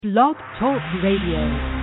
Blog Talk Radio.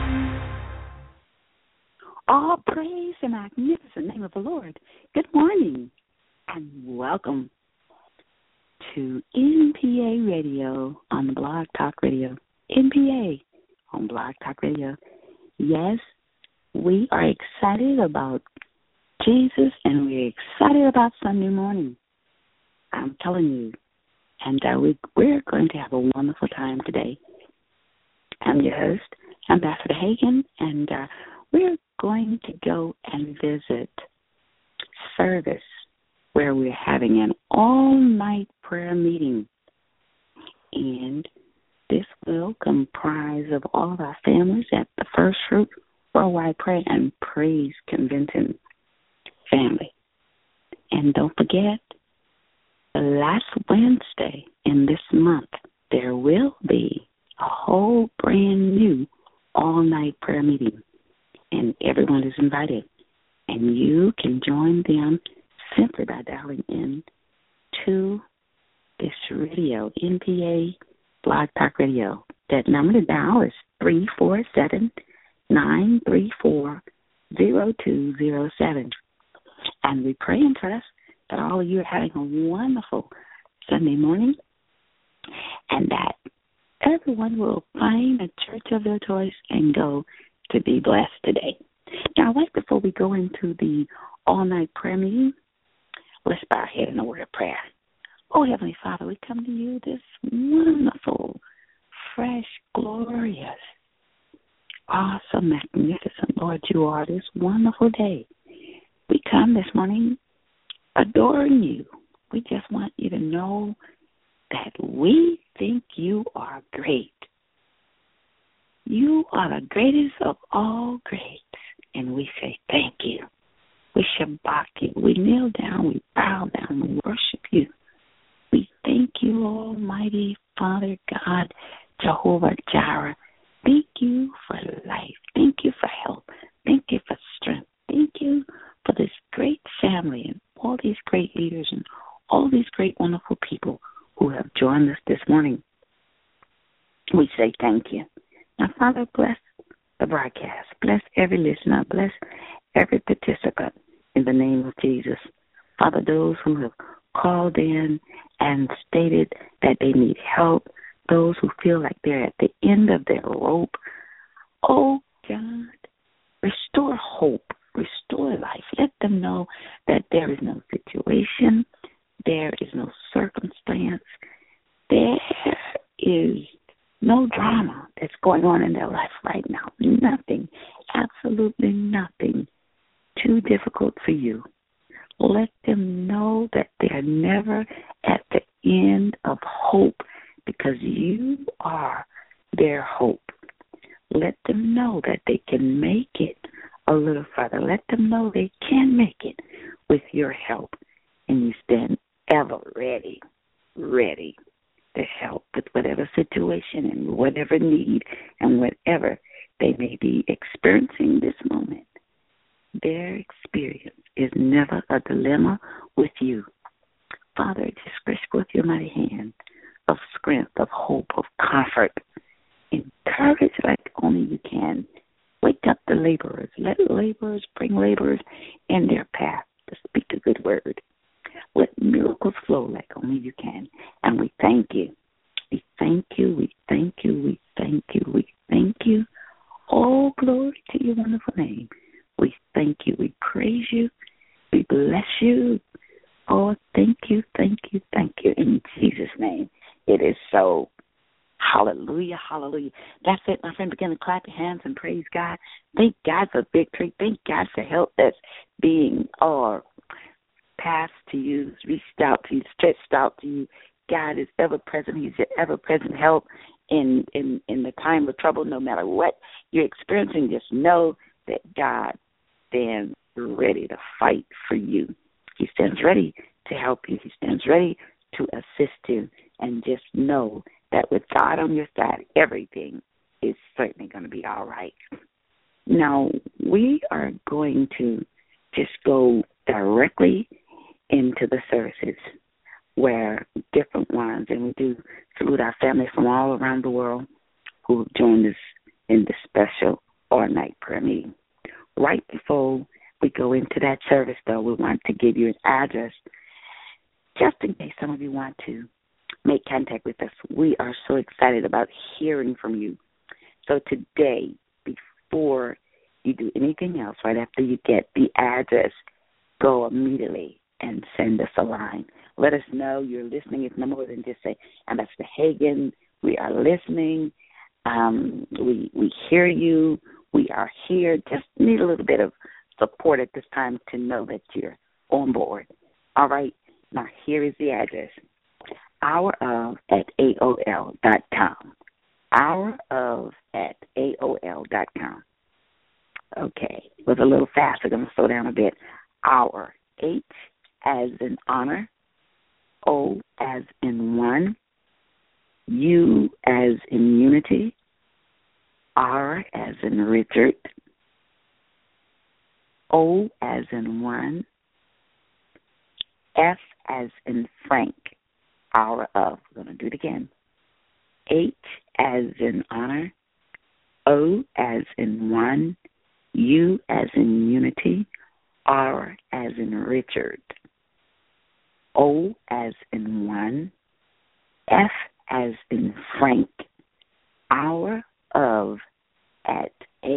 All praise the magnificent name of the Lord. Good morning and welcome to NPA Radio on the Blog Talk Radio. NPA on Blog Talk Radio. Yes, we are excited about Jesus and we're excited about Sunday morning. I'm telling you. And we're going to have a wonderful time today. I'm your host, Ambassador Hagan, and we're going to go and visit service where we're having an all-night prayer meeting. And this will comprise of all of our families at the First Fruit Worldwide Prayer and Praise Convention family. And don't forget, the last Wednesday in this month, there will be a whole brand new all-night prayer meeting. And everyone is invited. And you can join them simply by dialing in to this radio, NPA Blog Talk Radio. That number to dial is 347-934-0207. And we pray and trust that all of you are having a wonderful Sunday morning and that everyone will find a church of their choice and go to be blessed today. Now, right before we go into the all-night prayer meeting, let's bow our head in a word of prayer. Oh, Heavenly Father, we come to you this wonderful, fresh, glorious, awesome, magnificent Lord you are this wonderful day. We come this morning adoring you. We just want you to know that we think you are great. You are the greatest of all greats, and we say thank you. We shabak you. We kneel down, we bow down, we worship you. We thank you, Almighty Father God, Jehovah Jireh. Thank you for life. Thank you for help. Thank you for strength. Thank you for this great family and all these great leaders and all these great, wonderful people who have joined us this morning. We say thank you. Now, Father, bless the broadcast. Bless every listener. Bless every participant in the name of Jesus. Father, those who have called in and stated that they need help, those who feel like they're at the end of their rope, oh, God, restore hope. Restore life. Let them know that there is no situation, there is no circumstance, there is no drama that's going on in their life right now. Nothing, absolutely nothing too difficult for you. Let them know that they're never at the end of hope because you are their hope. Let them know that they can make it a little further. Let them know they can make it with your help. And you stand ever ready to help with whatever situation and whatever need and whatever they may be experiencing this moment. Their experience is never a dilemma with you. Father, just stretch forth your mighty hand of strength, of hope, of comfort, encourage like only you can. Wake up the laborers. Let laborers bring laborers in their path to speak a good word. Let miracles flow like only you can. And we thank you. We thank you. We thank you. We thank you. We thank you. All glory to your wonderful name. We thank you. We praise you. We bless you. Oh, thank you. Thank you. Thank you. In Jesus' name, it is so. Hallelujah, hallelujah. That's it, my friend. Begin to clap your hands and praise God. Thank God for victory. Thank God for help that's being passed to you, reached out to you, stretched out to you. God is ever present. He's your ever present help in the time of trouble. No matter what you're experiencing, just know that God stands ready to fight for you. He stands ready to help you. He stands ready to assist you. And just know that with God on your side, everything is certainly going to be all right. Now, we are going to just go directly into the services where different ones, and we do salute our family from all around the world who have joined us in this special all-night prayer meeting. Right before we go into that service, though, we want to give you an address just in case some of you want to make contact with us. We are so excited about hearing from you. So today, before you do anything else, right after you get the address, go immediately and send us a line. Let us know you're listening. It's no more than just say, Ambassador Hagan, we are listening. We hear you. We are here. Just need a little bit of support at this time to know that you're on board. All right. Now, here is the address. HourOf@AOL.com. HourOf@AOL.com. Okay. It was a little fast. I'm going to slow down a bit. Hour. H as in honor. O as in one. U as in unity. R as in Richard. O as in one. F as in Frank. Hour of. We're going to do it again. H as in honor. O as in one. U as in unity. R as in Richard. O as in one. F as in Frank. Hour of at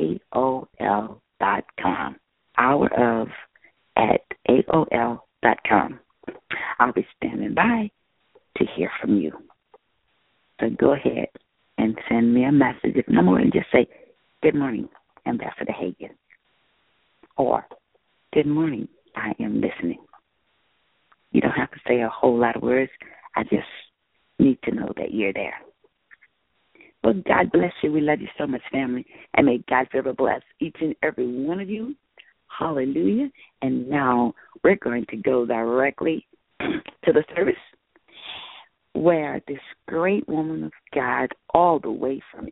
AOL.com. Hour of at AOL.com. I'll be standing by to hear from you. So go ahead and send me a message. If no more than just say, good morning, Ambassador Hagan. Or, good morning, I am listening. You don't have to say a whole lot of words. I just need to know that you're there. Well, God bless you. We love you so much, family. And may God forever bless each and every one of you. Hallelujah. And now we're going to go directly to the service where this great woman of God, all the way from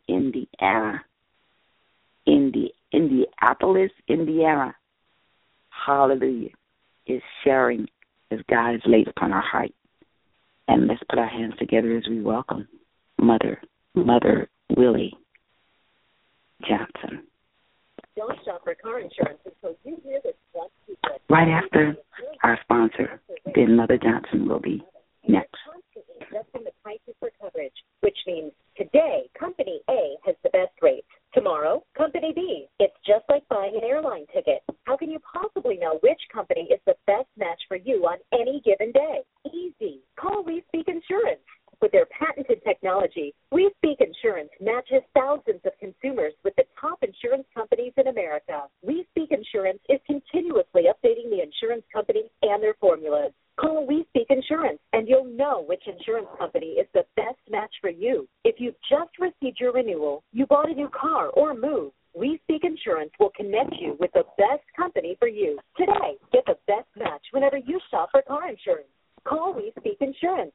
Indianapolis, Indiana, hallelujah, is sharing as God has laid upon our heart. And let's put our hands together as we welcome Mother Willie Johnson. Don't shop for car insurance until you hear this one secret. Right after our sponsor, then Mother Johnson will be next. Constantly adjusting the prices for coverage, which means today, Company A has the best rates. Tomorrow, Company B. It's just like buying an airline ticket. How can you possibly know which company is the best match for you on any given day? Easy. Call We Speak Insurance. With their patented technology, We Speak Insurance matches thousands of consumers with the top insurance companies in America. We Speak Insurance is continuously updating the insurance company and their formulas. Call We Speak Insurance, and you'll know which insurance company is the best match for you. If you've just received your renewal, you bought a new car or moved, We Speak Insurance will connect you with the best company for you. Today, get the best match whenever you shop for car insurance. Call We Speak Insurance.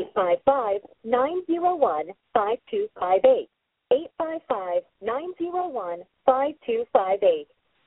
855-901-5258. 855-901-5258.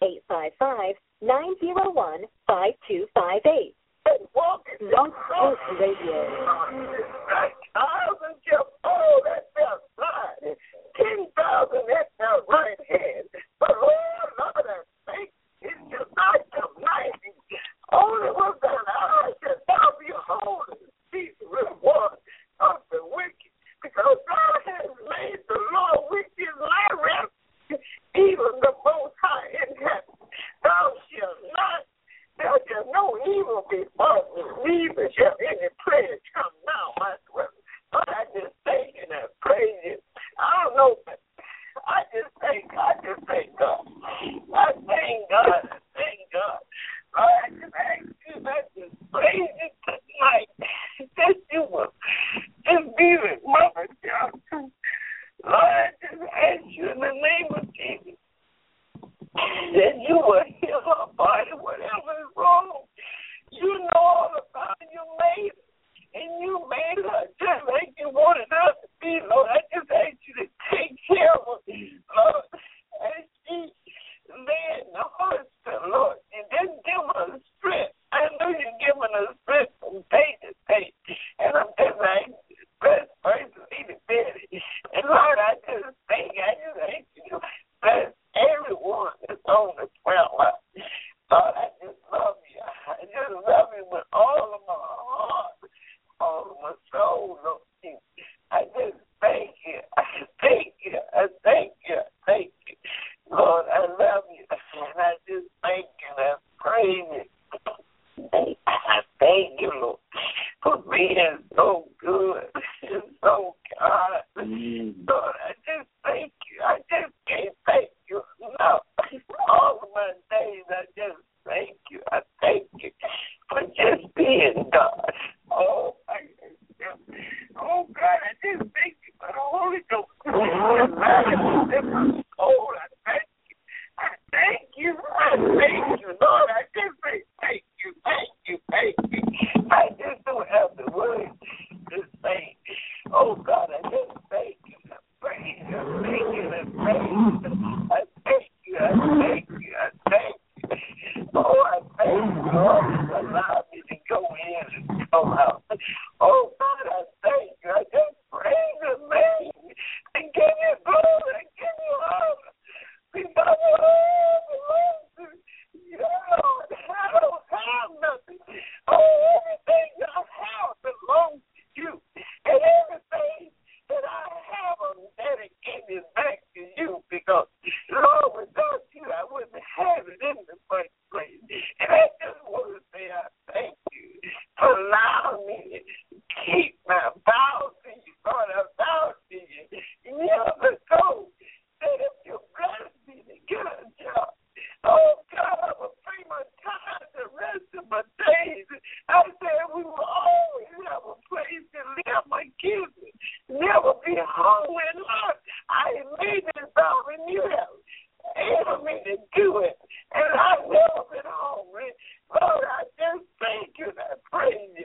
855-901-5258. Walk Long Coast Radio. Thousand jump, oh, that felt right. 10,000 at the right hand. But oh, Lord, I think it's just not amazing. Only one that I can now behold these rewards of the wicked, because God has made the Lord with his life, even the Most High in heaven. Thou shalt not, there shall no evil befall thee, neither shall any plague come now, my brother. But I just thank you and I praise you. I don't know, but I just thank God. I thank God. I thank God. Lord, I just thank you. I just praise you tonight that you will just be with Mother Johnson. Lord, I just ask you in the name of Jesus that you will heal her body, whatever is wrong. You know all about it. You made it. And you made her just like you wanted her to be, Lord. I just ask you to take care of her, Lord. As she in my soul. I thank you. I thank you. I thank you, Lord. I just say thank you, thank you, thank you. I just don't have the words to say. Oh, God, I just thank you. I praise you. I thank you. I praise you. I thank you. I thank you. I thank you. Oh, I thank you, Lord, for allowing me to go in and come out. Oh, God, I thank you. I just praise your name. I give you glory. I give you honor. Because all belongs to you, Lord. I don't have nothing. Oh, everything I have belongs to you. And everything that I have, I'm dedicated back to you. Because, Lord, without you, I wouldn't have it in the first place. And I just want to say I thank you for allowing me to keep my vows to you. Lord, I vow to you. Never go. That if you bless me to get a job, oh, God, I will pay my time the rest of my days. I said we will always have a place to live. My kids never be hungry. Lord, I made this vow and you have able me to do it. And I've never been hungry. Lord, I just thank you and I praise you.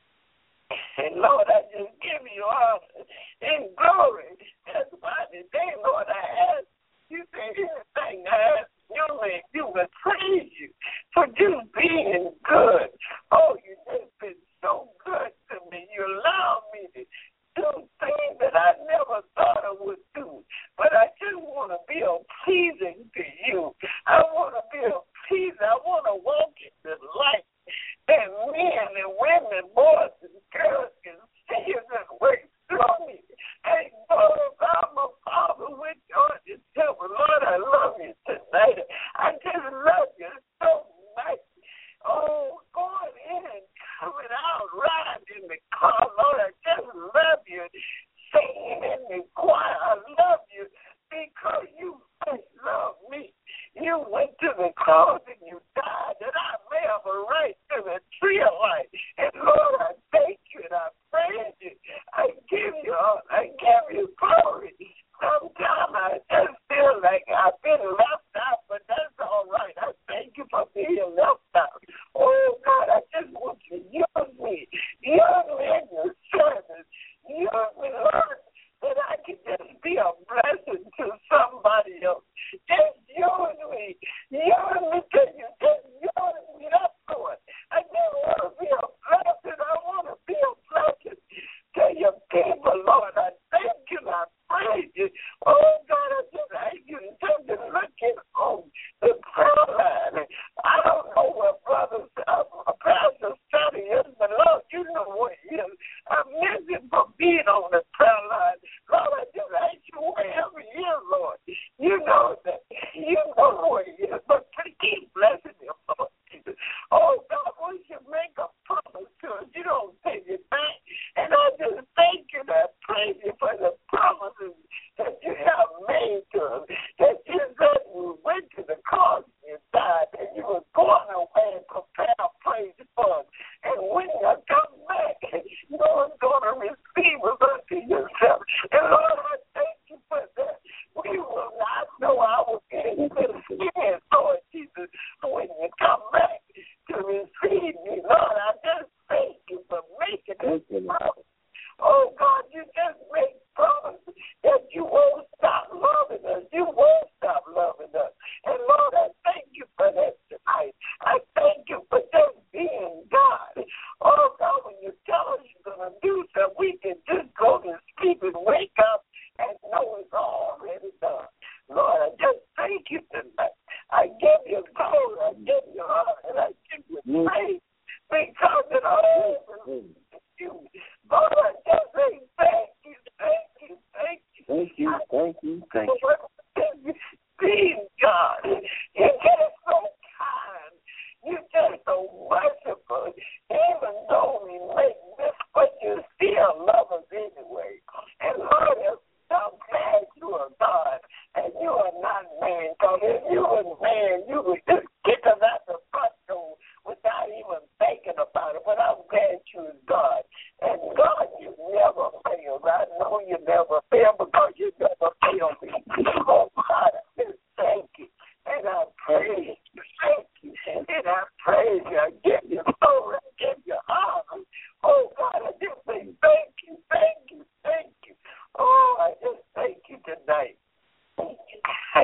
And Lord, I just give you honor and glory. That's why today, Lord, I ask you to anything I ask you and you will praise you for just being good. Oh, you just been so good to me. You allowed me to do things that I never thought I would do. But I just want to be pleasing to you. I want to be pleasing. I want to walk in the light that men and women, boys and girls can see you and wait through me. And glorify my Father with joy and temple. Lord, I love you tonight. I just love you so much. Oh, going in and coming out, riding in the car, Lord, I just love you. Singing in the choir, I love you because you first love me. You went to the cross and you died, that I may have a right to the tree of life. And Lord, I thank you and I praise you. I give you all, I give you glory. Sometimes I just feel like I've been left out, but that's all right. I thank you for being left out. Oh, God, I just want you to use me. Use me in your service. Use me, Lord, that I can just be a blessing to somebody else. Just use me. Use me till you just use me up to it. I just want to be a blessing. I want to be a blessing to your people, Lord. I thank you and I praise you. Oh, God, I just ask you to just look in on the prayer line. I don't know what Pastor Study is, but Lord, you know what he is. I miss him for being on the prayer line. Lord, I just ask you wherever he is, Lord. You know that. You know where he is, but keep blessing him, Lord Jesus. Oh, God, once you make a promise to us, you don't take it back. And I just thank you and I praise you for the promises that you have made to us. That you said you went to the cross and you died, and you were going away and prepare a place for us. And when you come back, no one's going to receive us unto yourself. And Lord, I thank you for that. We will not know our skin, Lord Jesus, when you come back to receive me. Lord, I just thank you for making this promise. Oh, God, you just make promise that you won't stop loving us. You won't stop loving us. And, Lord, I thank you for that tonight. I thank you for just being God. Oh, God, when you tell us you're going to do something, we can just go to sleep and wake up and know it's already done. Lord, I just thank you tonight. I give you glory, I give you honor, and I give you praise because it all belongs to you. Lord, I just say thank you, thank you, thank you. Thank you, thank you, thank you. Being God, you're just so kind. You're just so merciful. Even though we make this, but you still love us anyway. And Lord, I'm glad you are God and you are not man. Because if you were man, you would just kick us out the front door without even thinking about it. But I'm glad you are God. And God, you never fail. I know you never fail because you never fail me.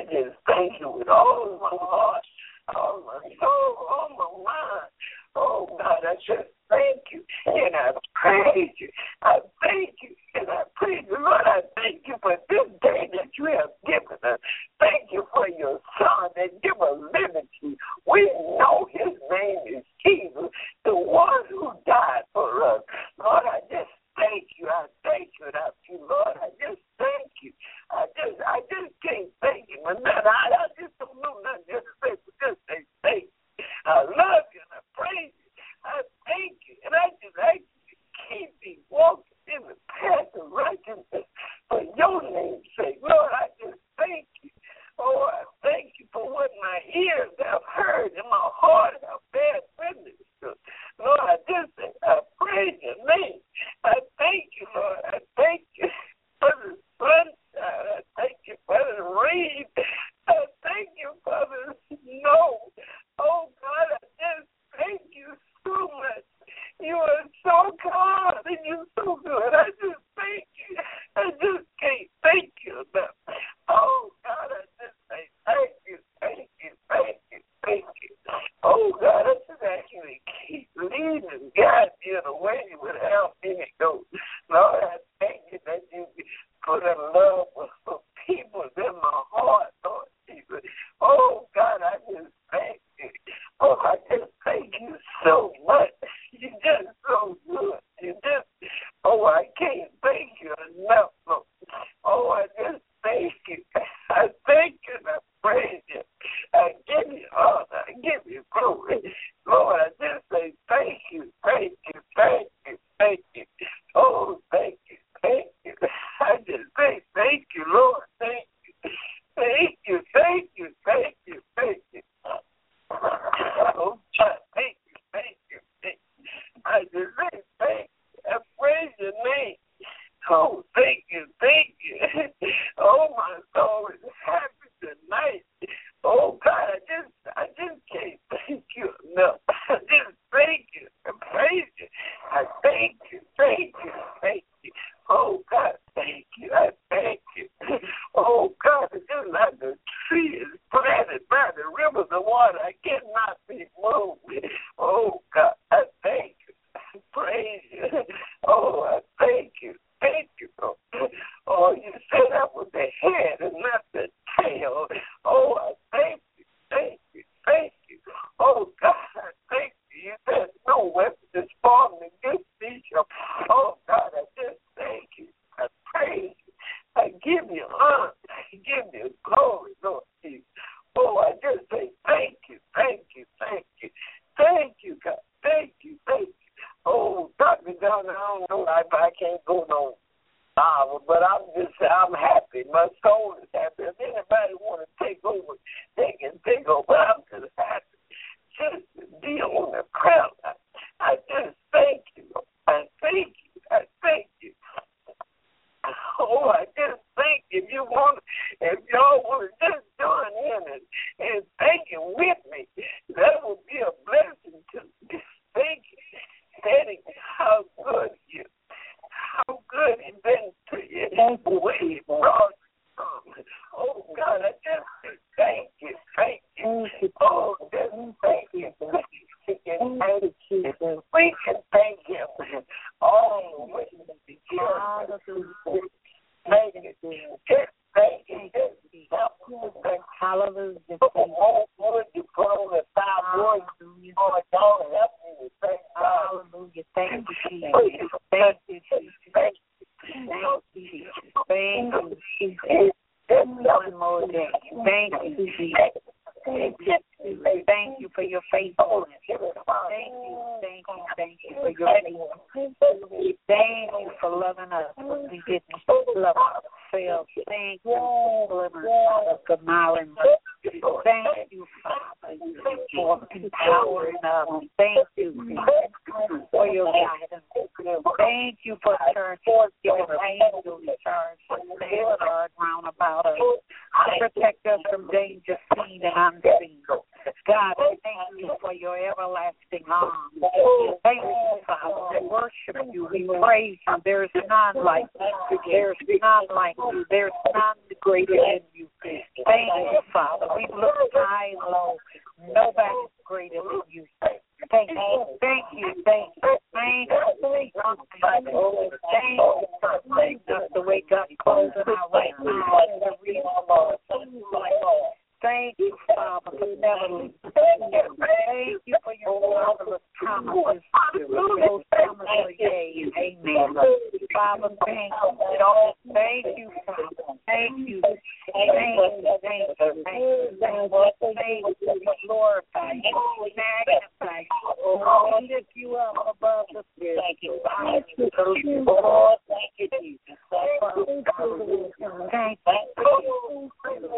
just thank you with all of my heart, all my soul, all my mind. Oh, God, I just thank you, and I praise you. I thank you, and I praise you. Lord, I thank you for this day that you have given us. Thank you for your Son that give us liberty. We know his name is Jesus, the one who died for us. Lord, I just thank you. I thank you. And I feel, Lord, I just thank you. I just can't thank you. And I just don't know nothing else to say, but just say thank you. I love you and I praise you. I thank you. And I just ask you to keep me walking in the path of righteousness for your name's sake. Lord, I just thank you. Oh, I thank you for what my ears have heard and my heart have bear witness to. Lord, I just say, I praise your name. I thank you, Lord. I thank you for the sunshine. I thank you for the rain. I thank you for the snow. Oh, God, I just thank you so much. You are so kind and you're so good. I just thank you. I just can't thank you enough. Oh, God, I just say thank you, thank you, thank you, thank you. Oh, God, I just ask you to keep leading and guiding me in the way you would help me to go. Lord, I thank you that you put a love for people in my heart, Lord Jesus. Oh, God, I just thank you. Oh, I just thank you so much. You're just so good. You just, oh, I can't thank you enough, Lord. Oh, I just thank you. I thank you and I praise you. I give you honor. I give you glory. Lord, I just say thank you, thank you, thank you, thank you. Oh, thank you, thank you. I just say thank you, Lord. Thank you. Thank you, thank you, thank you, thank you. Oh, God, thank you, thank you, thank you. I just say thank you. I praise your name. Oh, thank you, thank you. Oh, my soul is happy tonight. Oh, God, I just can't thank you enough. I just thank you. I praise you. I thank you, thank you, thank you. Oh, God, thank you. I thank you. Oh, God, it's just like the tree is planted by the rivers of water. I cannot be moved. Oh, God, I thank you. I praise you. Oh, I thank you. Thank you, Lord. Oh, you said that was the head and not the tail. Oh, I thank you, thank you, thank you. Oh, God, I thank you. You said no weapon is formed against me. Oh, God, I just thank you. I praise you. I give you honor. I give you glory, Lord Jesus. Oh, I just say thank you, thank you, thank you. Thank you, God. Thank you, thank you. Oh, Dr. John, I don't know if I can't go no hour, but I'm happy. My soul is happy. If anybody want to take over, they can take over. But I'm just happy just to be on the crowd. I just thank you. I thank you. I thank you. Oh, I just think if y'all want to just join in and thank you with me, that would be a blessing to me. Thank you. Thank you how good you, how good you've been to you, the way you brought you from. Oh, God, I just say thank you, thank you. Oh, just thank you. We can thank him all the way to the beginning. Thank you. Just thank you. Hallelujah. You put on the side voice. Oh, y'all help me to thank God. Hallelujah. Thank you, Jesus. Thank you, Jesus. Thank you, Jesus. Thank you, Jesus. One more day. Thank you, Jesus. Thank you for your faithfulness. Thank you for your faithfulness. Thank you for loving us when we didn't love ourselves. Thank you for delivering us out of the miry mud. Thank you, Father, for empowering us. Thank you for your guidance. Thank you for giving angels charge to stand guard round about us, to protect us from danger seen and unseen. God, thank you for your everlasting arms. Thank you, Father. We worship you. We praise you. There's none like you. There's none like you. There's none greater than you. Thank you, Father. We look high and low. Nobody's greater than you. Thank you. Thank you. Thank you. Thank you. Thank you. The way God closed our right eyes to read our Lord. Thank you, Father, for never leaving. Thank you for your marvelous promises. Those promises are yea and amen. Father, thank you. Thank you, Father. Thank you. Thank you. Thank you. Thank you. We glorify you. We magnify you. We lift you up above the spirit. Thank you. Thank you. Lord, thank you, Jesus. Thank you.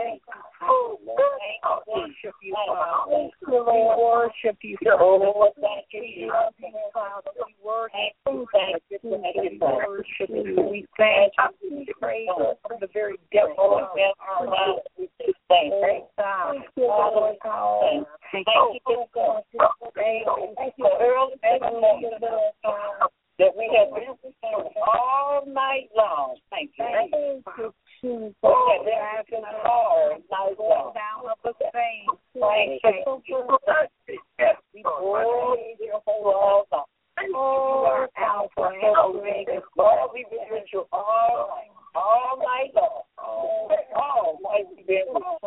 Worship you, Father. We worship you, Lord. Thank you, Father. We worship you. We worship you. We thank you. We praise you from the very depths of our lives. Thank you, God. Thank you. Thank you. Early that we have been all night long. Thank you. Thank you. There been hard night long. Down of the same. Thank you. We praise your whole all. You are Alpha and Omega. Lord, we with you all night long. All night we've been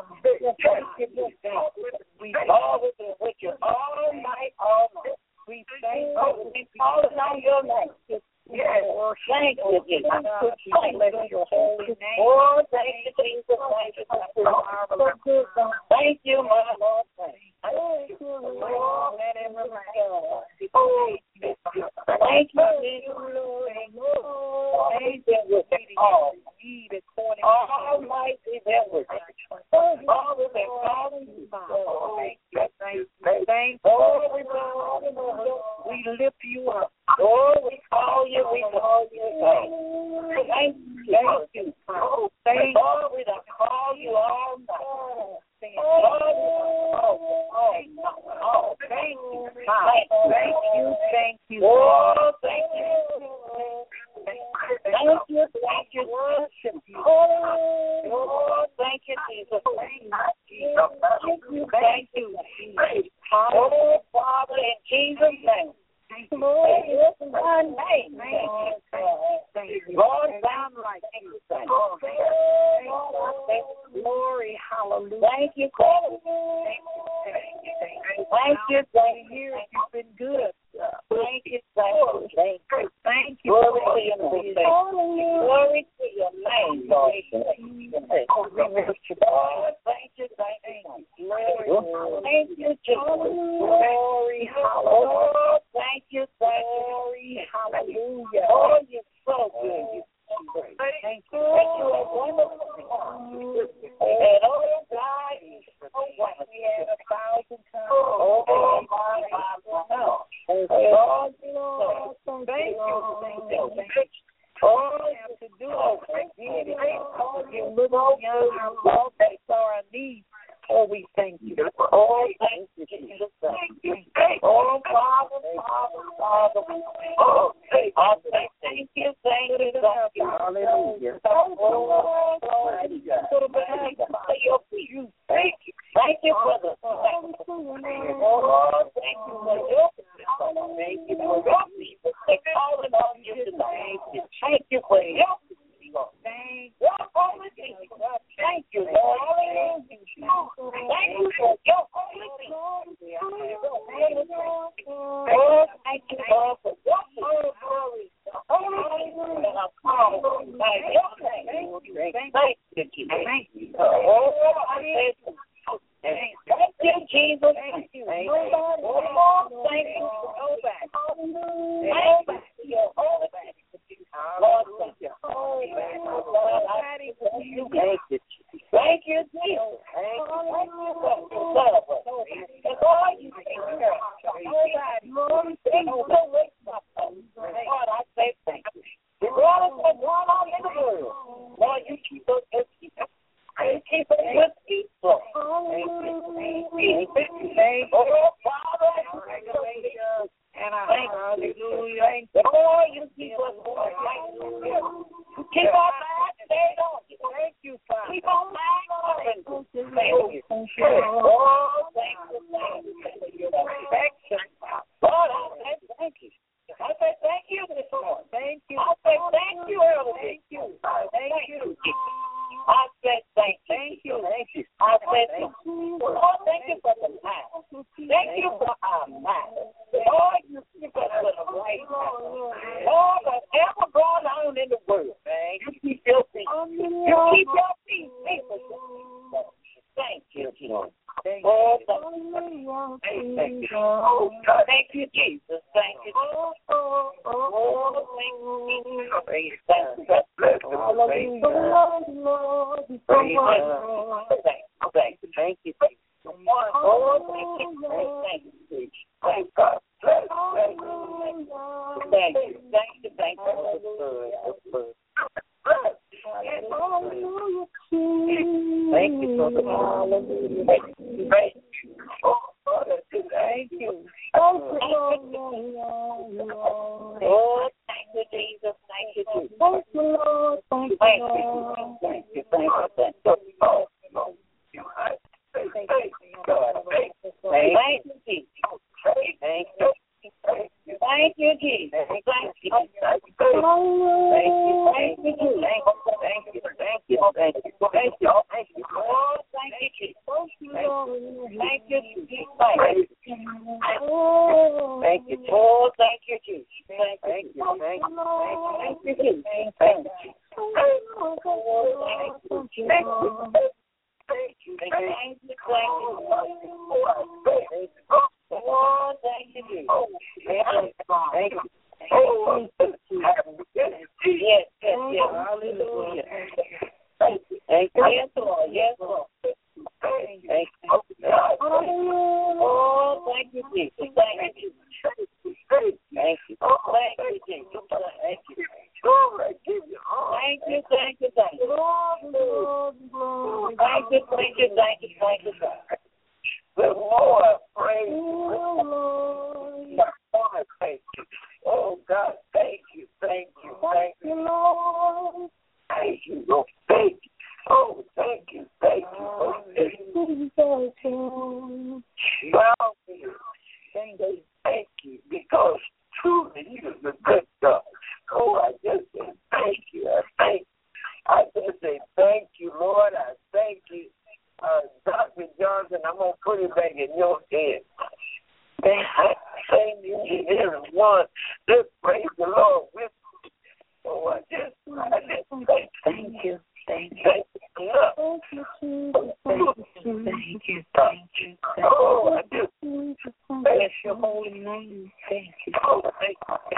we always been with you all night, all night. We thank you. We call it on your name. Yes, thank you, Jesus. Bless your holy name. Oh, thank you, Jesus. Thank you, thank you, my Lord. Thank you, Lord. Let him relax. Thank you, Jesus. Thank you, all need according to all might be there with you. All of them, all of you. Thank you, thank you, thank you. We lift you up. Oh, we call you, we call you. Thank you, thank you. Thank you. We don't call you all night. Thank you. Thank you, thank you. Oh, thank you. Thank you, thank you, worship you. Oh, thank you, Jesus. Thank you. Oh, Father, in Jesus' name. Lord, in one name. Lord, sound like you. Glory, hallelujah. Thank you, God. Thank you, thank you. You've been good. Thank you, thank you. Thank you. Glory to your name. Glory to your name, Lord. Thank you, thank you. Glory. Thank you, Jesus. Glory, hallelujah. Thank you, glory, hallelujah. Oh, you're so good. Thank you. You are wonderful. And oh, God, we had 1,000 times. Oh, my God. Thank you. All we have to do is you look beyond our faults and saw our needs. Oh, we thank you. Oh, thank you, Jesus. Thank you. Oh, Father. Oh, thank you. Hallelujah. Oh, thank you. Thank you for the oh, thank you for your people. Thank you for your people. They're calling on you today. Thank you for your people. Thank you. Thank you, Lord. Thank you for your holy people. Oh, thank you, Lord, for your glory. Thank you. Oh, thank you, Jesus. Thank you. Oh, thank you. Go back. Thank you. Lord, thank you. Thank you. Thank you, Jesus. Thank you for love. And all you take care of. Lord, I say thank you. Lord, what's going on in the world? Lord, you keep us good people. You keep us good people. Thank you. Thank you. Oh, Father, and I thank you. Oh, you keep us good. You keep our lives stayed on you. Thank you, Father. Keep our lives open. Thank you. Oh, thank you. Thank you. Lord, I say thank you. I say thank you this morning. Thank you. I say thank you, Elder. Thank you. Thank you. I said thank you. Thank you. Thank you. I said thank you. Lord, thank you for the time. Thank you for our mind. Lord, you keep us with the right mind. Lord, whatever going on in the world, you keep your feet. You keep your feet. Thank you, Lord. Oh, thank you. Oh, thank you, Jesus. Thank you. Oh, thank you. Praise God. Thank you. Oh, thank you. Thank you. Thank God. Thank you. Thank you. Thank you for the hallelujah. Thank you. Thank you. Oh, thank you, Jesus. Thank you, Jesus. Thank you, Lord. Thank you. Thank you. Thank you. Thank you. Thank you. Thank you, Jesus. Thank you. Thank you, Jesus. Thank you. Thank you. Thank you. Thank you. Thank you. Thank you. Thank you. Thank you. Thank you. Oh, thank you, Jesus. Thank you, Jesus. Thank you. Oh, thank you, Jesus. Thank you. Thank you. Thank you, Jesus. Thank you. Thank you. Thank you. Thank you. Oh, thank you, Jesus. Thank you. Oh, yes. Hallelujah. Thank you. Yes, Lord. Yes, Lord. Thank you. Oh, thank you, Jesus. Thank you. Thank you. Thank you, Jesus. Thank you. Thank you. Thank you. Thank you. Thank you. The Lord, praise you. Oh, God, thank you. Thank you, Lord. Thank you, Lord. Thank you. Oh, thank you. Thank you. Thank you, because truly you is a good God. Oh, I just say thank you. I just say thank you, Lord. I thank you. Dr. Johnson, I'm going to put it back in your head. Thank you, everyone. Just praise the Lord with me. Oh, I just thank you. Thank you. Oh, I just bless your holy name. Thank you. Oh, thank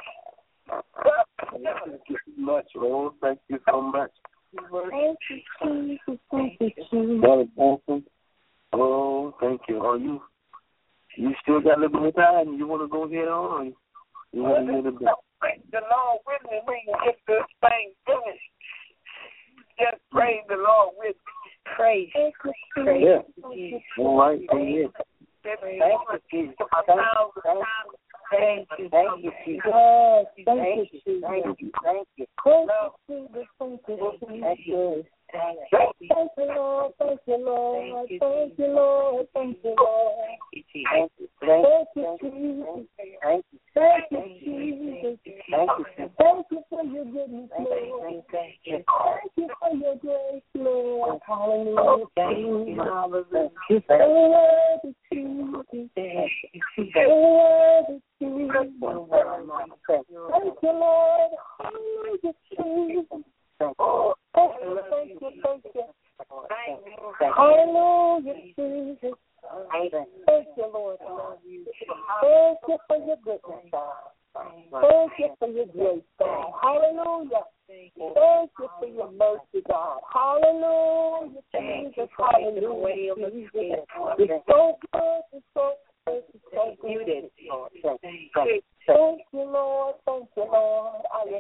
you so much, Lord. Thank you so much. Thank you, Jesus. That is awesome. Oh, thank you. Are you still got a little bit of time? You want to go ahead on? You want to hear the bell? Praise the Lord with me. We can get this thing finished. Just praise the Lord with me. Praise. Yeah. All right. Yeah. Thank you, Jesus. Thank you, Jesus. Thank you. Thank you. Thank you. Thank you, Lord. Thank you, Lord. Thank you, Lord. Thank you, Lord. Thank you, Jesus. Thank you, Jesus. Thank you for your goodness, Lord. Thank you for your grace, Lord. Hallelujah. Thank you. Hallelujah. Thank you, Jesus. Thank you, Lord. Hallelujah, Jesus. Oh, thank you. Hallelujah, Jesus. Thank you, Lord. Thank you for your goodness, God. Thank you for your grace, God. Hallelujah. Thank you for your mercy, God. Hallelujah, Jesus. Hallelujah. You're so good. You're so good. Thank you, Lord. Thank you, Lord. Thank you, Lord.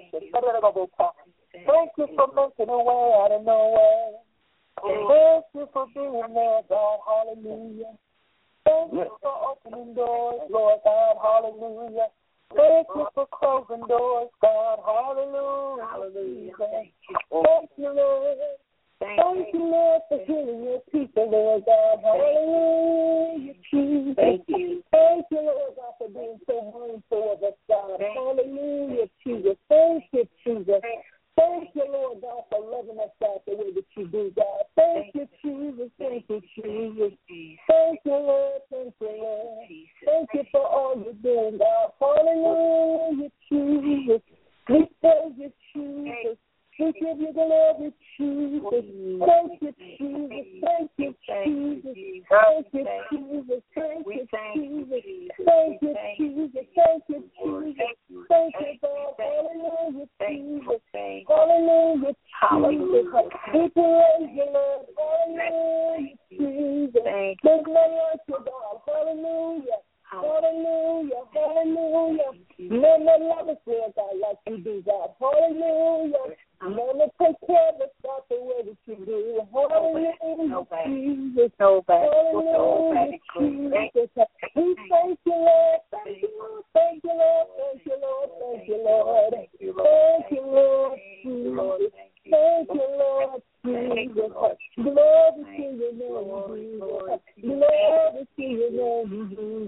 Thank you for making a way out of no way. Thank you for being there, God. Hallelujah. Thank you for opening doors, Lord God. Hallelujah. Thank you for closing doors, God. Hallelujah. Hallelujah. Thank you, Lord. Thank you, Lord, for healing your people, Lord God. Hallelujah, Jesus. Thank you, Lord God, for being so mindful of us, God. Hallelujah, Jesus. Thank you, Jesus. Thank you, Lord God, for loving us out the way that you do, God. Thank you, Jesus. Thank you, Jesus. Thank you, Lord. Thank you, Lord. Thank you for all you're doing, God. Hallelujah, Jesus. We praise you, Jesus. We give you the glory, Jesus. Thank you, Jesus. Thank you, Jesus. Thank you, Jesus. Thank you, Jesus. Thank you, Jesus. Thank you, Jesus. Thank you, God. Hallelujah, Jesus. Hallelujah, Jesus. We praise you, Lord. Hallelujah, Jesus. There's no like you, God. Hallelujah. Hallelujah, hallelujah. No one loves us, Lord God, like you do, God. Hallelujah. No one take care of us, God, the way that you do. Hallelujah, Jesus. Hallelujah, Jesus. We thank you, Lord. Thank you, Lord. Thank you, Lord. Thank you, Lord. Thank you, Lord. Thank you, Lord. Thank you, Lord. Jesus. Glory to your name, Jesus. Glory to your name, Jesus.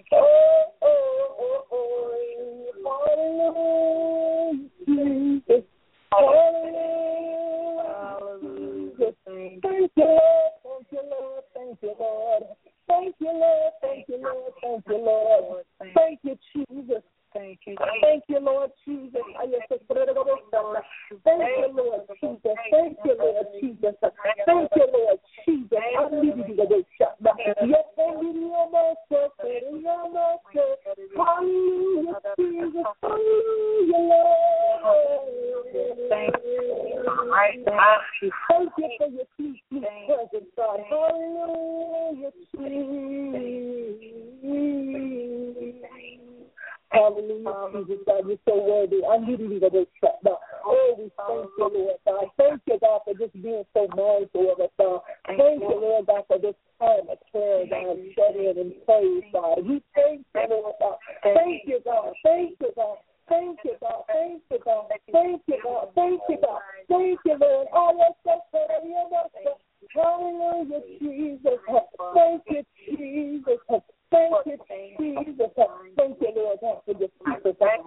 Hallelujah, Jesus. Hallelujah. Thank you, Lord. Thank you, Lord. Thank you, Lord. Thank you, Lord. Thank you, Lord. Thank you, Lord. Thank you, Jesus. Thank you. Thank you, Lord Jesus. Thank you, Lord Jesus. Thank you, Lord Jesus. Thank you, Lord Jesus. I need you to go shut down. Yes, I need you myself. Hallelujah, Jesus. Hallelujah, Lord. Thank you. Thank you for your peace, your presence, God. Hallelujah, Jesus. Hallelujah, Jesus, God, you're so worthy. I need you to go shut down. Oh, we thank you, Lord God. Thank you, God, for just being so mindful of us, God. Thank you, Lord God, for this time of prayer, God, shut in and praise, God. We thank you, Lord God. Thank you, God. Thank you, God. Thank you, God. Thank you, God. Thank you, God. Thank you, God. Thank you, Lord. Hallelujah, Jesus. Thank you, Jesus. Thank you, Jesus. Thank you, Lord God, for your people. Thank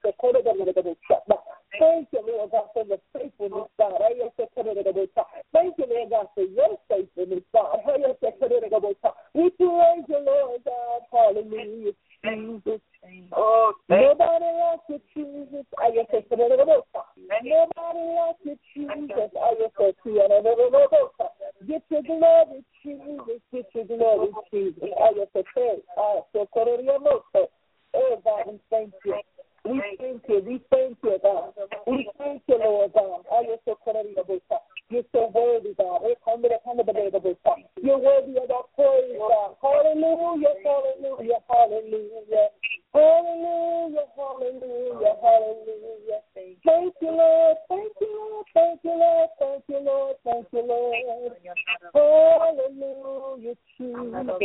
you, Lord God, for the faithfulness, God. Thank you, Lord God, for your faithfulness, God. We praise you, Lord God. Hallelujah, Jesus. Oh, nobody like you, Jesus. Nobody like you, Jesus. Get your glory, Jesus. Get your glory, Jesus. Oh, God, we thank you. We thank you. We thank you, God. We thank you, Lord God. You're so worthy, God. You're worthy of our praise, God. Hallelujah, hallelujah, hallelujah. Hallelujah, hallelujah, hallelujah. Thank you, Lord. Thank you, Lord. Thank you, Lord. Thank you, Lord. Thank you, Lord. Hallelujah, Jesus.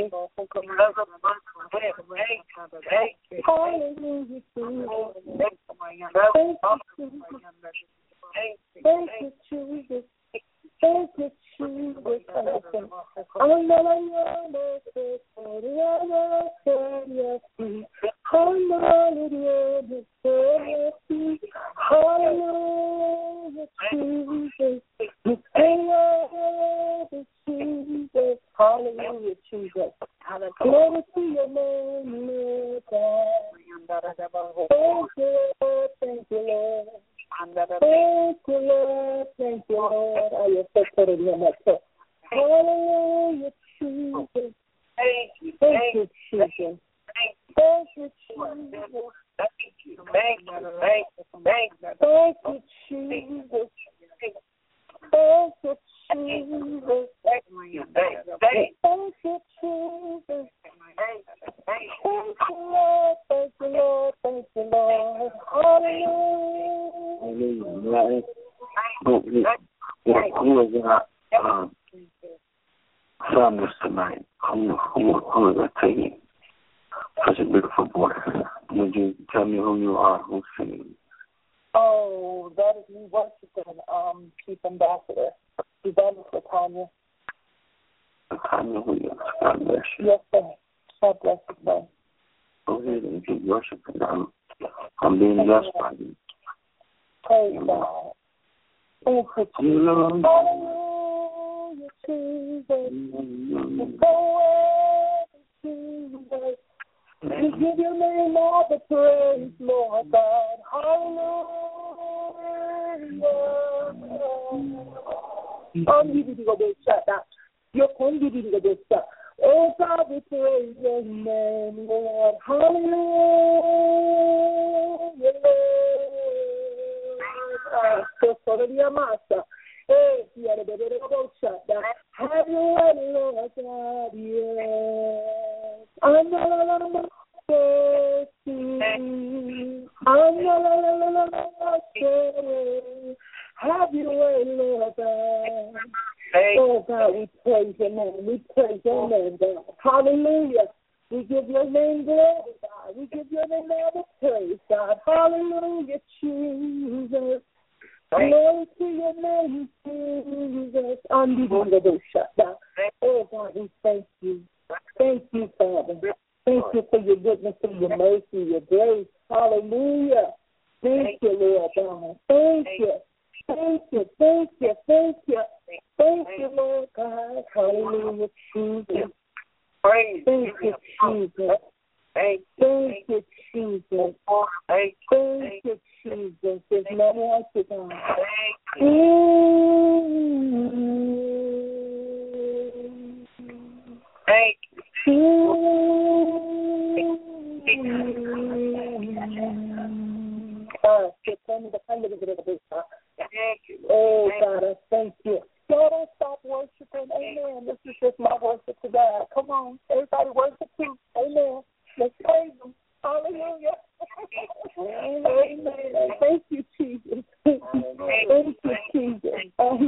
Hallelujah, Jesus. Thank you, Jesus. Thank you, Jesus. Hallelujah, Jesus. Hallelujah, Jesus. Glory to your name, Lord God. Thank you, Lord. Thank you, Lord. Thank you, Lord. Thank you, Lord. Hallelujah, Jesus. Thank you, Jesus. Thank you, Jesus. Thank you, Jesus. Thank you, Jesus. Thank you, Jesus. Thank you, Jesus. Thank you, Lord. Thank you, Lord. Thank you, Lord. Hallelujah. Who is our psalmist tonight? Who is that singing? Such a beautiful voice. Would you tell me who you are? Who's singing? Oh, that is me worshiping Chief Ambassador. Evangelist Latanya. Latanya Williams. God bless you. Yes, sir. God bless you, sir. Go ahead and keep worshiping. I'm being blessed by you. Praise God. Thank you, Jesus. Hallelujah, Jesus. Jesus. We give your name all the praise, Lord God. Hallelujah. Oh God, we praise your name, Lord. Hallelujah. Have your way, Lord God, yes. Have your way, Lord God. Oh God, we praise your name. We praise your name, God. Hallelujah. We give your name glory, God. We give your name all the praise, God. Hallelujah, Jesus. Glory to your name, Jesus. Oh God, we thank you. Thank you, Father. Thank you for your goodness and your mercy, your grace. Hallelujah. Thank you, Lord God. Thank you. Thank you, thank you, thank you. Thank you, Lord God. Hallelujah, Jesus. Thank you, Jesus. Thank you, Jesus. Thank you, Jesus. There's no one like you, God. Thank you. Oh, God, I thank you. God, don't stop worshiping. Amen. This is just my worship to God. Come on. Everybody worship too. Amen. Let's praise him. Hallelujah. Amen. Thank you, Jesus. Thank you, Jesus. Thank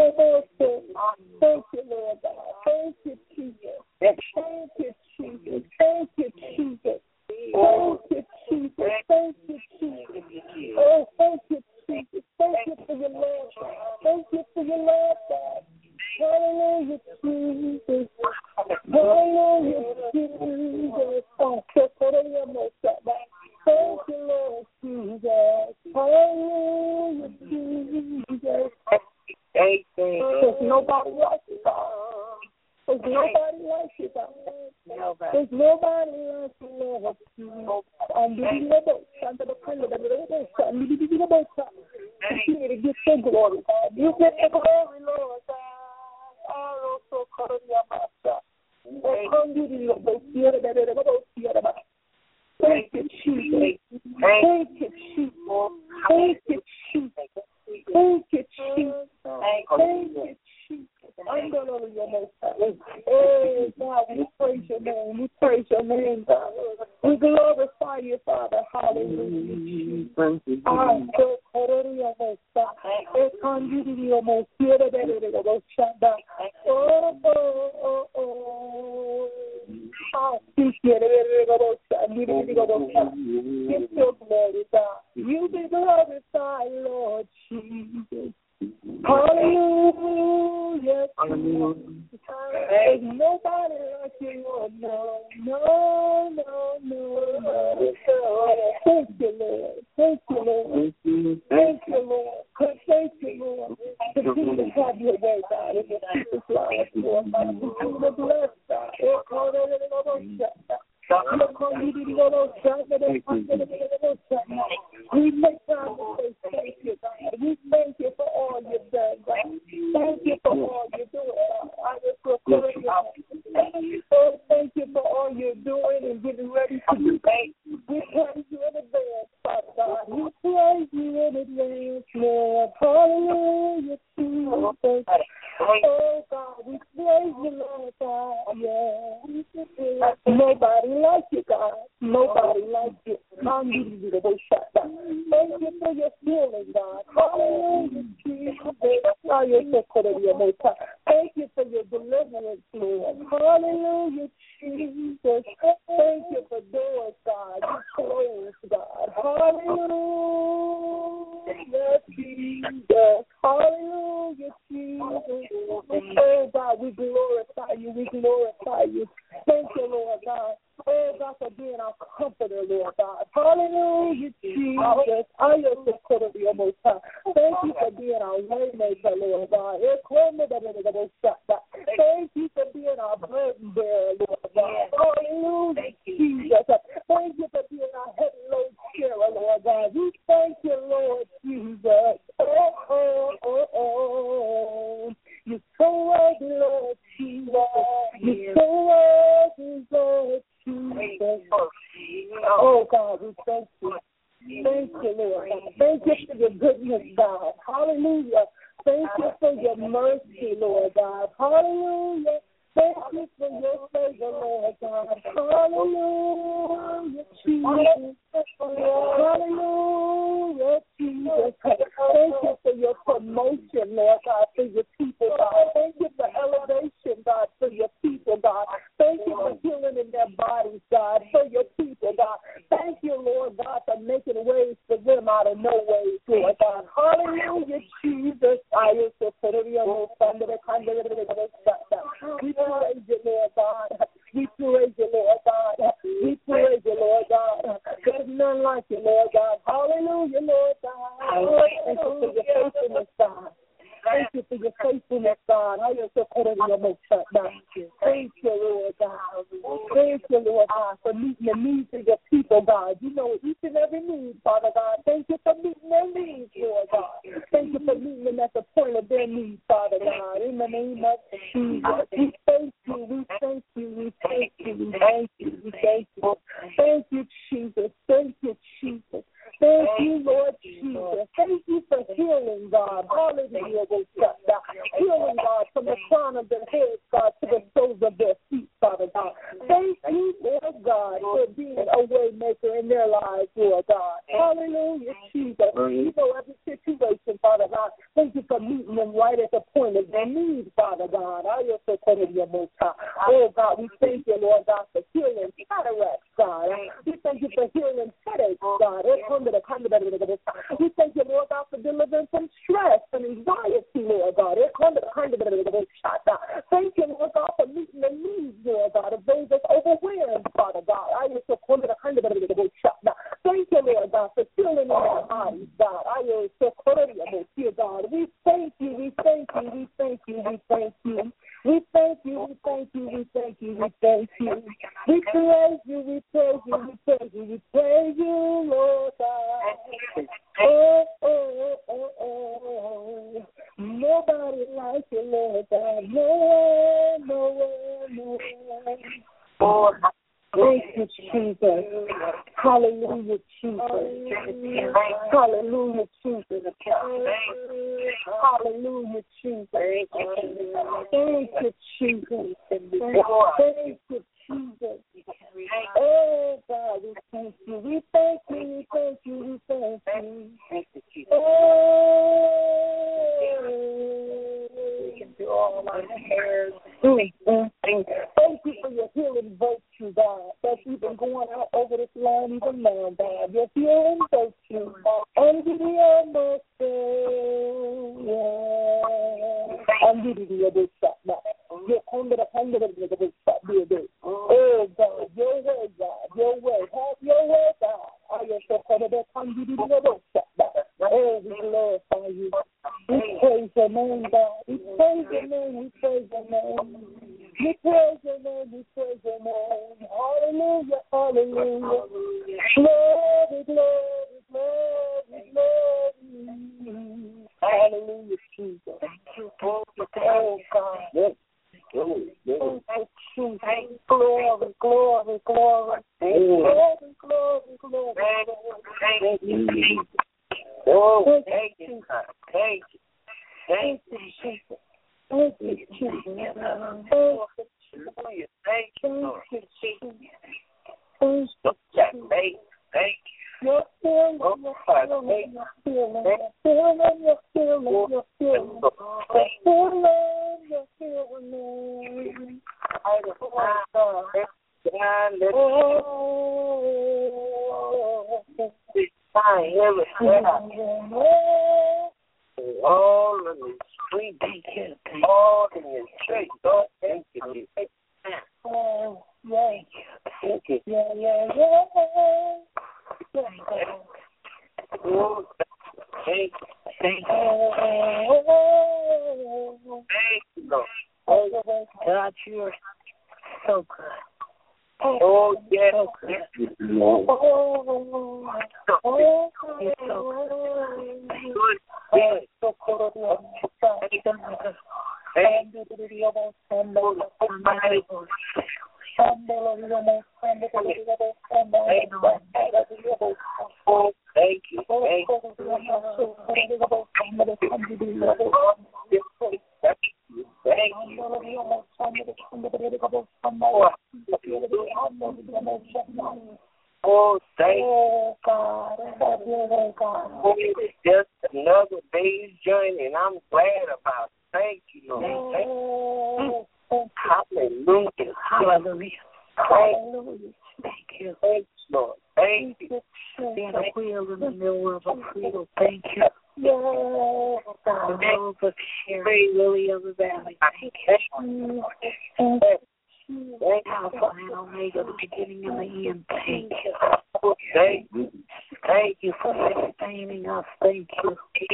you, Lord God. Thank you, Jesus. Thank you, Jesus. Thank you, Jesus. Thank you, Jesus. Thank you, Jesus. Oh, thank you, Jesus. Thank you for your love, God. Thank you for your love, God. Hallelujah, Jesus. Hallelujah, Jesus. Thank you, Lord Jesus. Hallelujah, Jesus. There's nobody like you, God. There's nobody like you, God. There's nobody like you, Lord. Continue to get your glory, God. You get the glory, Lord God. Thank you, Jesus. Thank you, Jesus. Thank you, Jesus. Thank you, Jesus. Thank you, Jesus. Oh, God, we praise your name. We praise your name, God. We glorify you, Father. Hallelujah. Thank you. Get your glory, God. You be glorified, Lord Jesus. Hallelujah. There's nobody like you, Lord. No. Thank you, Lord. Thank you, Lord. Thank you, Lord. Thank you, Lord. Continue to have your way, God, in your people's lives, Lord. Continue to bless, God. We make time to say thank you, God. We thank you for all you've done, God. Thank you for all you're doing. Thank you for all you're doing and getting ready to do. We praise you in advance, Father God. We praise you in advance, Lord. Hallelujah, Jesus. Oh, God, we praise you, Lord God. Yeah. Nobody like you, God. Nobody like you. Thank you for your healing, God. Hallelujah, Jesus. Thank you for your deliverance, Lord. Hallelujah, Jesus. Thank you for doors, God. You closed, God. Hallelujah, Jesus. Hallelujah, Jesus. glorify you. Thank you, Lord God. Oh, God, for being our comforter, Lord God. Hallelujah, Jesus. Thank you for being our way maker, Lord God. Thank you for being our burden bearer, Lord God. Hallelujah, Jesus. Thank you for being our heavy load sharer, Lord God. We thank you, Lord Jesus. Oh. You're so worthy, Lord Jesus. You're so worthy, Lord Jesus. Oh, God, we thank you. Thank you, Lord. Thank you for your goodness, God. Hallelujah. Thank you for your mercy, Lord God. Hallelujah. Thank you for your favor, Lord God. Hallelujah, Jesus. Hallelujah, Jesus. Thank you for your promotion, Lord God, for your people, God. Thank you for elevation, God, for your people, God. Thank you for healing in their bodies, God, for your people, God. Thank you, Lord God, for making ways for them out of no ways, Lord God. Hallelujah, Jesus. We praise you, Lord God. We praise you, Lord God. We praise you, Lord God. There's none like you, Lord God. Hallelujah, Lord God. Thank you for your faithfulness, God. Thank you for your faithfulness, God. Thank you, Lord God. Thank you, Lord God, for meeting the needs of your people, God. You know each and every need, Father God. Thank you for meeting their needs, Lord God. Thank you for meeting them at the point of their needs, Father God. In the name of Jesus, we thank you, we thank you, we thank you, we thank you, we thank you. Thank you, Jesus. Thank you, Jesus. Thank you, Lord Jesus. Thank you for healing, God. Hallelujah. Healing, God, from the crown of their heads, God, to the soles of their feet, Father God. Thank you, Lord God, for being a way maker in their lives, Lord God. Hallelujah, Jesus. You know every situation, Father God. Thank you for meeting them right at the point of their need, Father God. Oh, God, we thank you, Lord God, for healing cataracts, God. We thank you for healing headaches, God. We thank you, Lord God, for delivering from stress and anxiety, Lord God. Thank you, Lord God, for meeting the needs, Lord God, of those that's overwhelmed, Father God. Thank you, Lord God, for healing in their bodies, God. God. We thank you, we thank you, we thank you, we thank you. We thank you, we thank you, we thank you, we thank you. We praise you, we praise you, we praise you, we praise you, Lord God. Oh. Nobody like you, Lord God. No one. Oh, thank you, Jesus. Hallelujah, Jesus. Hallelujah, Jesus. Hallelujah, Jesus. Thank you, Jesus. Thank you, Jesus. Oh, God, we thank you. We thank you, we thank you, we thank you. Oh, we can do all our hairs. Thank you for your healing virtue, God. That's even going out over this land even now, God. Your healing virtue. Under the oh, God, your way, God. Your way. Have your way, God. Oh, we glorify you. We praise your name, God. We praise your name. We praise your name. We praise your name. We praise your name. Hallelujah. Hallelujah. Glory, glory, glory, glory. Hallelujah, Jesus. Oh, God. Glory, glory, glory, glory, glory, glory. Thank you, Jesus. Oh, thank you, thank you, thank you, Jesus. Thank you, Jesus. Thank you, Lord. Thank you. You're healing, all in the street, all in the church, thank you. Oh, thank you. Thank you. Thank you, Lord. God, you are so good. Oh, yes. So good. Yes. You're so Oh, thank you. Thank you. Oh, thank you. Oh, it's just another day's journey, and I'm glad about it. Thank you, Lord. Thank you. Hallelujah. Hallelujah. Hallelujah. Thank you. Thank you, Lord. Thank you. Being a wheel in the middle of a wheel. Thank you. The middle of a cherry lily of the valley. Thank you. Alpha and Omega, the beginning and the end. Thank you. Thank you. Thank you for sustaining us. Thank you.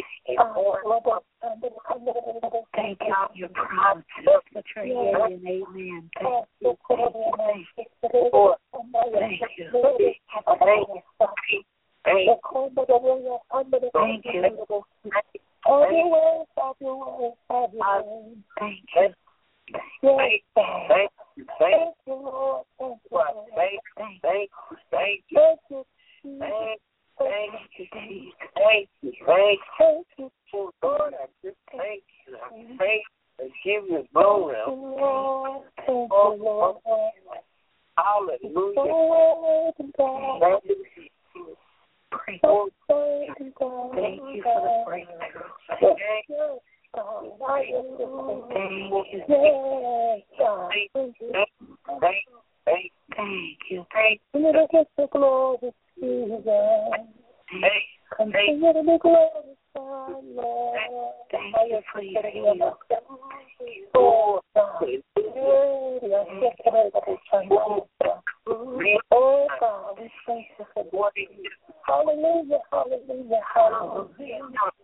Thank you for your promises, which are yea and amen. Thank you. Thank you. Thank you. Thank you. Thank you. Thank you. Thank you for the breakthrough. Thank you. Thank you. Continue to be glorified, Lord. Thank you for your healing. Oh, God. Oh, God. Hallelujah, hallelujah, hallelujah.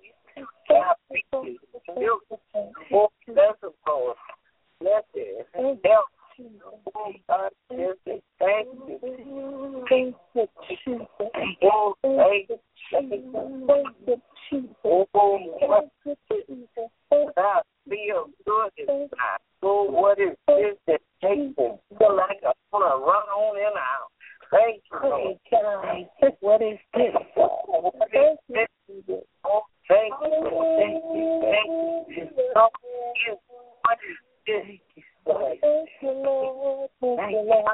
What is this that takes me? Feel like I want to run on and out. Thank you, Lord. What is this? Thank you. Oh, thank you. Thank you. Thank you. What is this? Thank you, Lord. Thank you, Lord.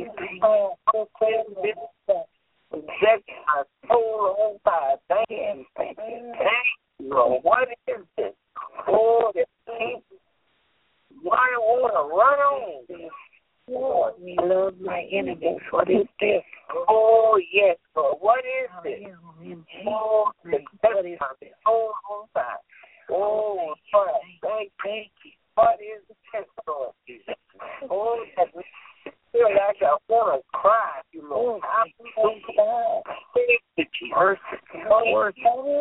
Set my soul on fire. Thank you. Thank you, Lord. What is this? Oh, this thing. Why I want to run on? Lord, we love my enemies. What is this? Oh, yes, Lord. What is this? Oh, the set my soul on fire. Oh, Lord, thank you. What is this, Lord Jesus? Oh, that feel like I want to cry, you Lord. Thank you, mercy.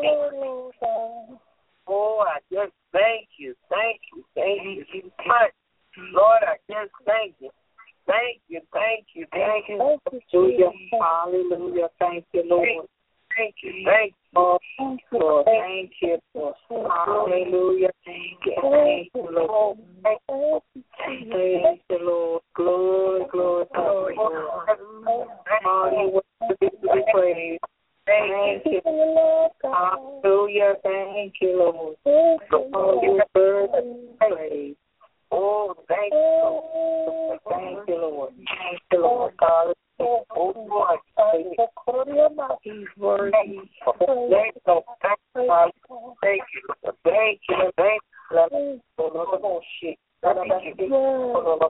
Oh, I just thank you. Thank you. Thank you. Lord, I just thank you. Thank you. Thank you. Thank you. Hallelujah. Hallelujah. Thank you, Lord. Thank you. Thank you, Lord. Lord. Thank you, Lord. Hallelujah. Thank you. Thank you, Lord. Thank you, Lord. Glory, glory, glory. Hallelujah. To be praised. Thank you. Hallelujah. Thank you, Lord. Hallelujah. Praise. Oh, thank you. Thank you, Lord. Thank you, Lord. Oh, Lord. He's worthy. Thank you. Thank you. Thank you. Thank you. Oh, shit. Thank you, Lord.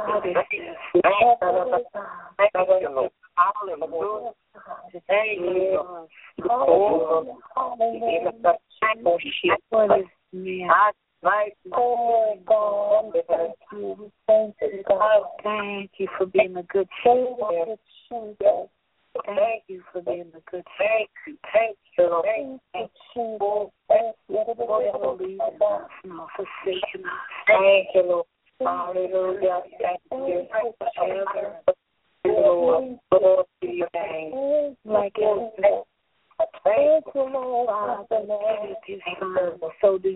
Hallelujah. Thank you, Lord. What is man? Like, oh God, thank you. Thank you, God. Thank you for being a good Savior. Thank you for being a good Thank you. Thank you, Lord. Thank you for leading us and forsaking us. Thank you, Lord. Hallelujah. Thank you. Lord, Lord, to your name. Like it. Thank you, Lord. Father, Lord, His Son, so do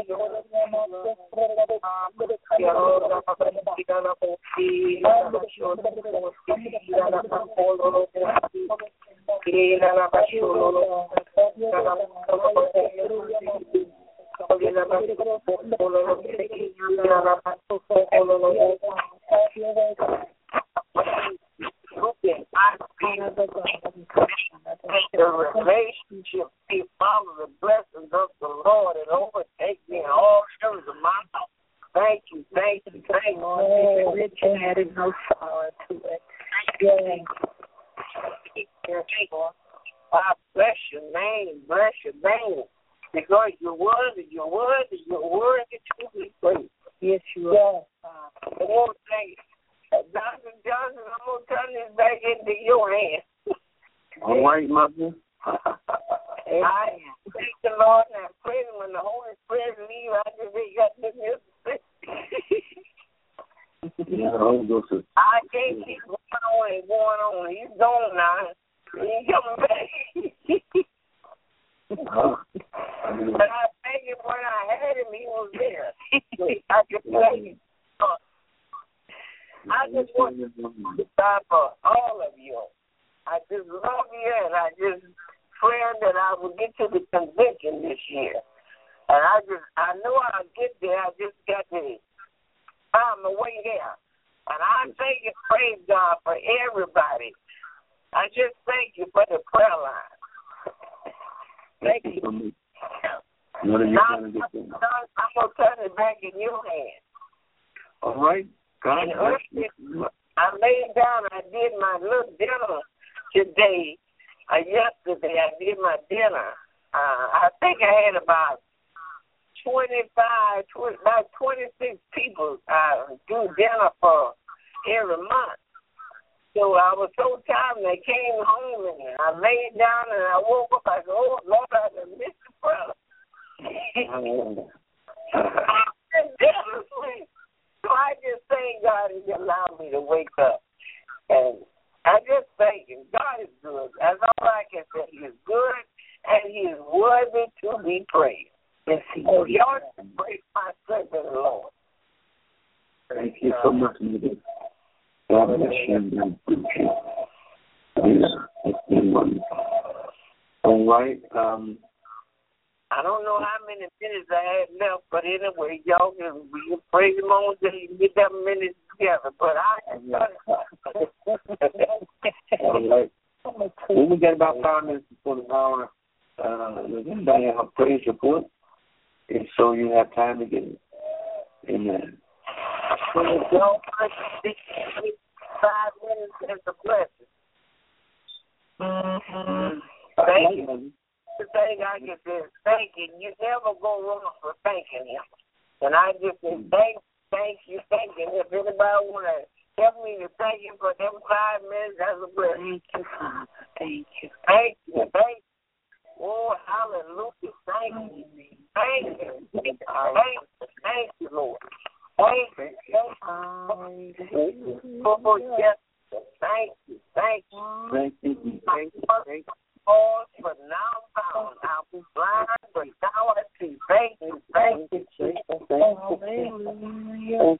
the relationship, be follow the blessings of the Lord and overtake me in all areas of my life. Thank you, thank you, thank you. Lord, rich and added no sorrow to it. Thank you. I bless your name, because you're worthy to be praised. Yes, you are. Oh, thank you. Dr. Johnson, I'm going to turn this back into your hands. All right, mother. I thank the Lord and I pray when the Holy Spirit leaves, I just ain't got nothing else to say. I can't keep going on. He's gone now. He ain't coming back. But I thank you when I had him, he was there. I just thank you. I just want to stop for all of you. I just love you, and I just pray that I will get to the convention this year. And I know I'll get there. I just got to find my way there. And I thank you, praise God, for everybody. I just thank you for the prayer line. Thank you. Now, I'm going to turn it back in your hands. All right. God bless you. I laid down. I did my little dinner today. Yesterday, I did my dinner. I think I had about 26 people do dinner for every month. So I was so tired, and I came home, and I laid down, and I woke up. I said, oh, Lord, I just missed the prayer. So I just thank God He allowed me to wake up. And I just thank Him. God is good. That's all I can say. He is good, and He is worthy to be praised. Yes, He is. Y'all praise my strength in the Lord. Thank you so much, Mother. God bless you. It's been wonderful. All right. I don't know how many minutes I had left, but anyway, y'all can praise Him on until you get that minutes together. But all right. When we get about 5 minutes before the hour, does anybody have a praise report? And so you have time to get it. Amen. When you don't 5 minutes is a blessing. Thank you. The thing I can say is thanking. You never go wrong for thanking Him. And I just say thank you. If anybody want to help me to thank you for them 5 minutes, that's a blessing. Thank you, Father. Thank you. Thank you. Oh, hallelujah. Thank you. Thank you. Thank you, Lord. Thank you. Oh, yes. Thank you. Lord, but now found. I was blind, but now I see. Thank you, Jesus. Hallelujah.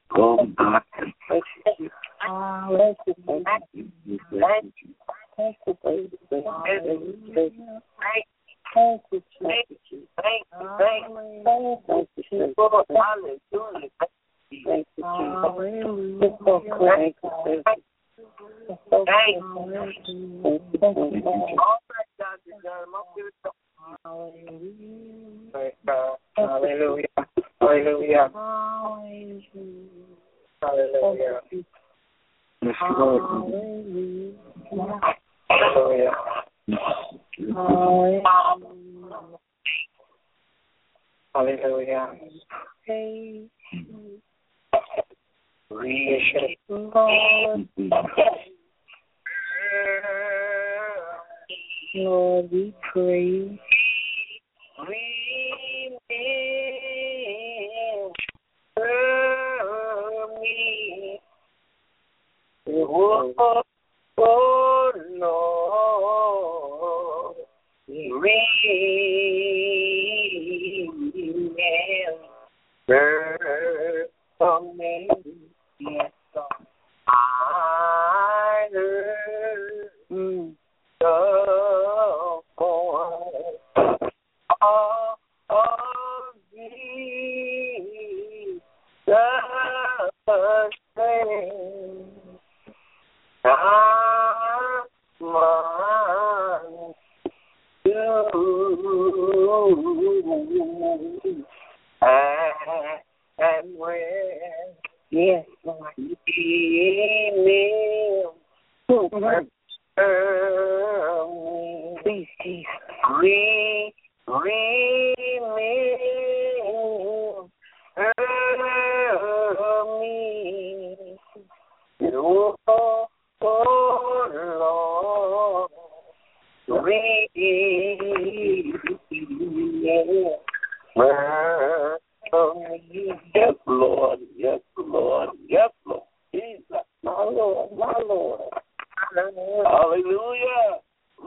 Hallelujah. Hallelujah. Hallelujah. Hallelujah. Hallelujah. say, Lord, we pray. Oh, Lord, remember me. Yes, Lord. I heard the voice of thee, the same. And when yes, Lord, please, Jesus, yes, Lord, yes, Lord, yes, Lord, Jesus, my Lord, my Lord, hallelujah.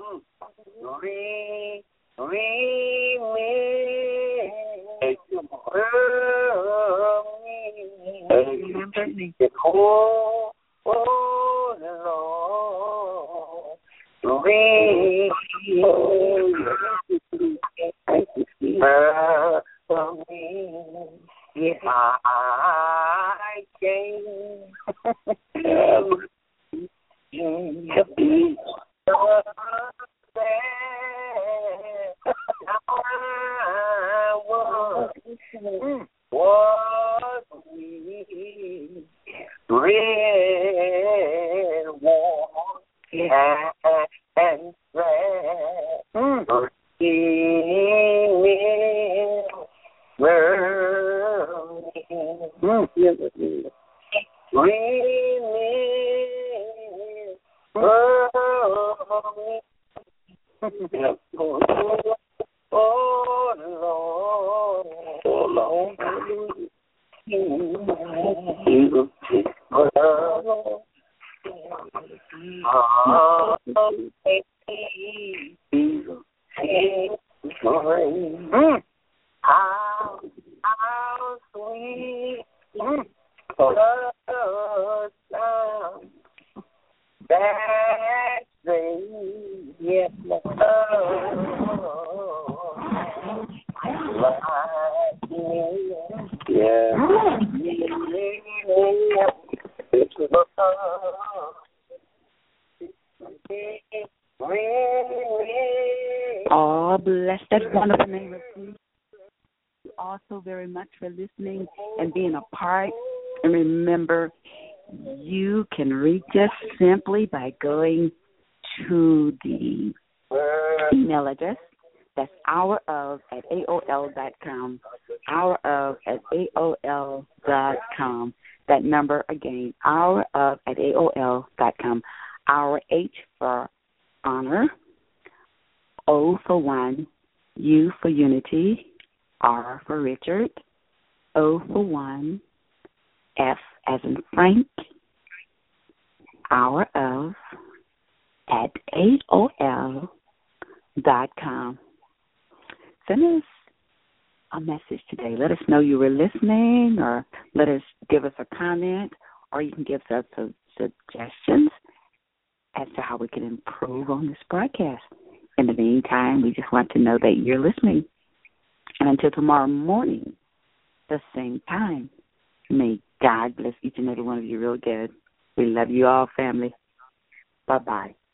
Remember me. Oh, Lord, yes, I came. Was we red, warm, and red, oh, Lord, Jesus, how sweet the sound that they yes, Oh, bless that wonderful name of Jesus. Thank you all so very much for listening and being a part. And remember, you can reach us simply by going to the email address. That's hourof@aol.com. hourof@aol.com. That number again, hourof@aol.com. Hour H for honor, O for one, U for unity, R for Richard, O for one, F as in Frank, hourof@aol.com. Send us a message today. Let us know you were listening, or give us a comment, or you can give us some suggestions as to how we can improve on this broadcast. In the meantime, we just want to know that you're listening. And until tomorrow morning, the same time, may God bless each and every one of you real good. We love you all, family. Bye-bye.